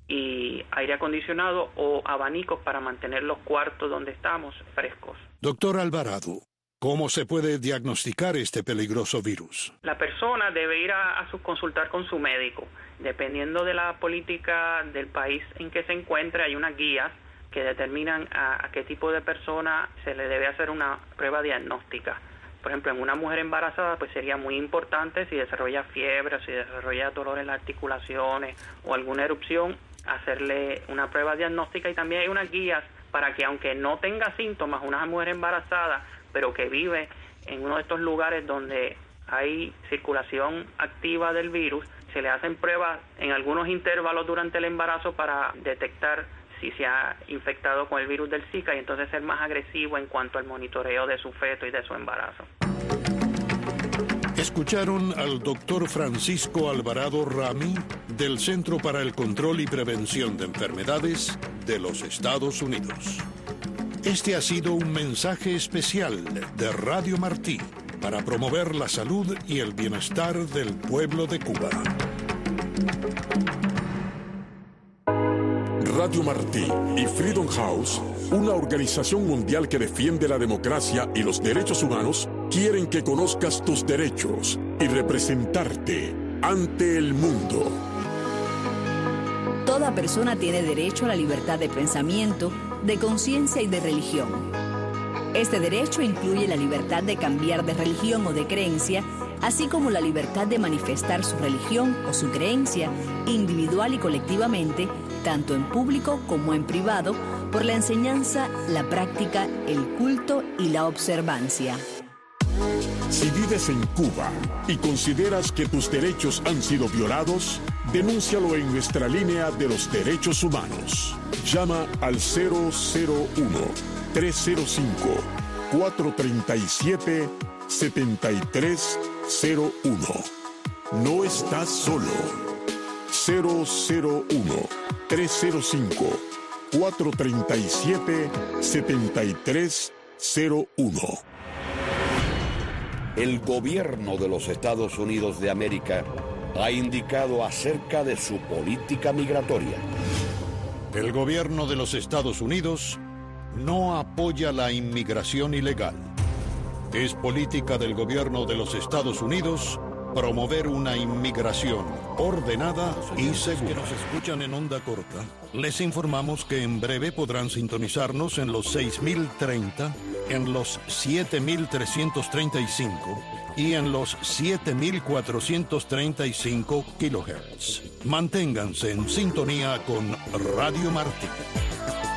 y aire acondicionado o abanicos para mantener los cuartos donde estamos frescos. Doctor Alvarado, ¿cómo se puede diagnosticar este peligroso virus? La persona debe ir a consultar con su médico. Dependiendo de la política del país en que se encuentre, hay unas guías que determinan a qué tipo de persona se le debe hacer una prueba diagnóstica. Por ejemplo, en una mujer embarazada, pues sería muy importante si desarrolla fiebre o si desarrolla dolor en las articulaciones o alguna erupción, hacerle una prueba diagnóstica. Y también hay unas guías para que, aunque no tenga síntomas, una mujer embarazada, pero que vive en uno de estos lugares donde hay circulación activa del virus, se le hacen pruebas en algunos intervalos durante el embarazo para detectar si se ha infectado con el virus del Zika y entonces ser más agresivo en cuanto al monitoreo de su feto y de su embarazo. Escucharon al doctor Francisco Alvarado Rami del Centro para el Control y Prevención de Enfermedades de los Estados Unidos. Este ha sido un mensaje especial de Radio Martí para promover la salud y el bienestar del pueblo de Cuba. Radio Martí y Freedom House, una organización mundial que defiende la democracia y los derechos humanos, quieren que conozcas tus derechos y representarte ante el mundo. Toda persona tiene derecho a la libertad de pensamiento, de conciencia y de religión. Este derecho incluye la libertad de cambiar de religión o de creencia, así como la libertad de manifestar su religión o su creencia, individual y colectivamente, tanto en público como en privado, por la enseñanza, la práctica, el culto y la observancia. Si vives en Cuba y consideras que tus derechos han sido violados, denúncialo en nuestra línea de los derechos humanos. Llama al 001-305-437-7301. No estás solo. 001-305-437-7301. El gobierno de los Estados Unidos de América ha indicado acerca de su política migratoria. El gobierno de los Estados Unidos no apoya la inmigración ilegal. Es política del gobierno de los Estados Unidos promover una inmigración ordenada y segura. Que nos escuchan en onda corta, les informamos que en breve podrán sintonizarnos en los 6.030, en los 7.335 y en los 7.435 kilohertz. Manténganse en sintonía con Radio Martí.